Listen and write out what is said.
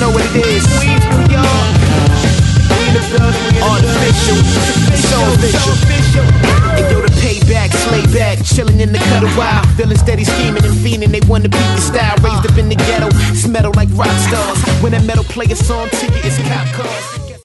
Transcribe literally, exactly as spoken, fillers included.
know what it is. Queens, New York. We in the building, we in the Artificial, building. So official, so official. And yo, the payback, slay back, chillin' in the cut a while. Feeling steady, scheming and fiending, they wanna beat the style. Raised up in the ghetto, it's metal like rock stars. When that metal play a song to you, it's cop cars.